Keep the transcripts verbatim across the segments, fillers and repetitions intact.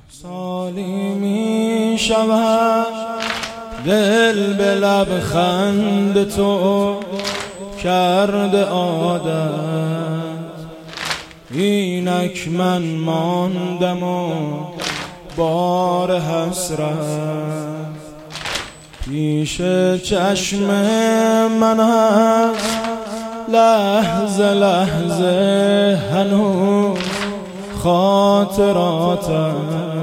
سالی می شود دل به لبخند تو کرده عادت، اینک من ماندم و بار حسرت پیش چشم من هست لحظه لحظه هنوز خاطراتم،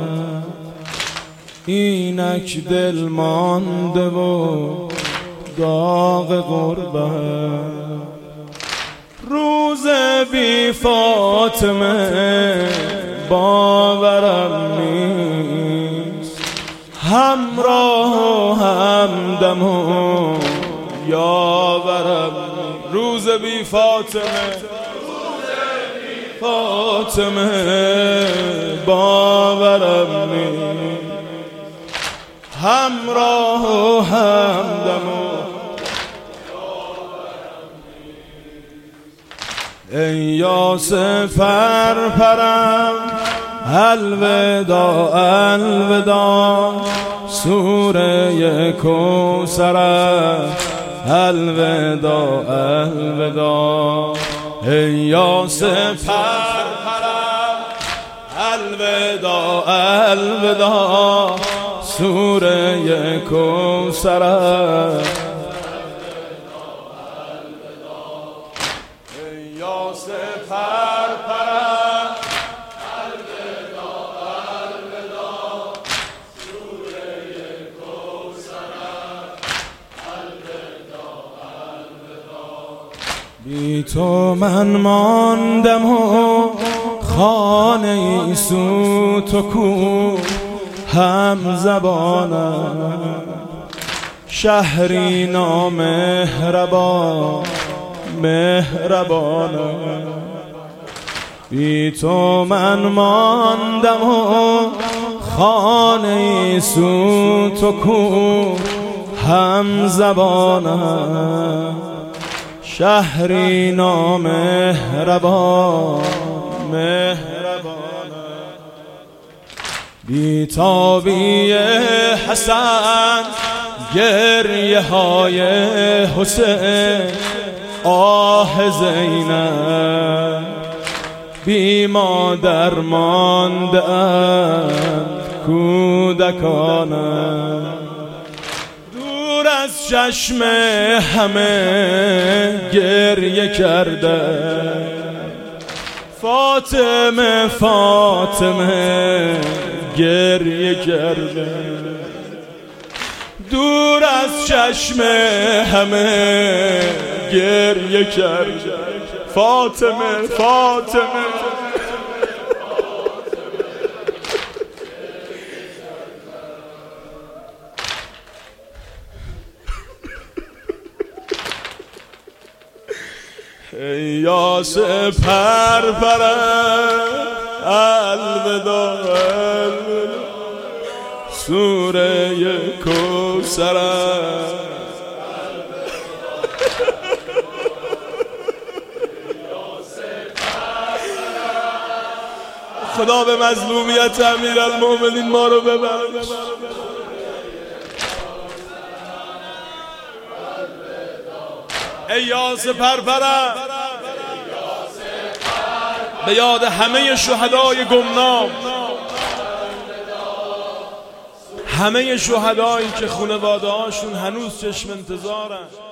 اینک دل مانده و داغ غربت. روز بی فاطمه باورم نیست، همراه و همدم و یاورم نیست. روز بی فاطمه فاطمه باورم نیست، همراه و همدم و ای یاسف پرپرم الوداع الوداع، سوره کوثر الوداع الوداع. ای یاسف پرپرم الوداع الوداع، سوره کوثر. بی تو من ماندم و خانه ای سوت و کو هم زبانم، شهری نامهربان مهربانم. بی تو من ماندم و خانه ای سوت و کو هم زبانم، شهری نامهربان مهربانم. بی تابی حسن گریه های حسین آه زینب، بی مادر مانده اند کودکانم. دور از چشم همه گریه کرده فاطمه فاطمه گریه کرده. دور از چشم همه گریه کرده فاطمه فاطمه. ای یاسف پرپرم الوداع الوداع، سوره کوثر. خدا به مظلومیت امیرالمومنین ما رو ببخش. ای یاسف پرپرم به یاد همه شهدای گمنام، همه شهدایی که خانواده هاشون هنوز چشم انتظارن.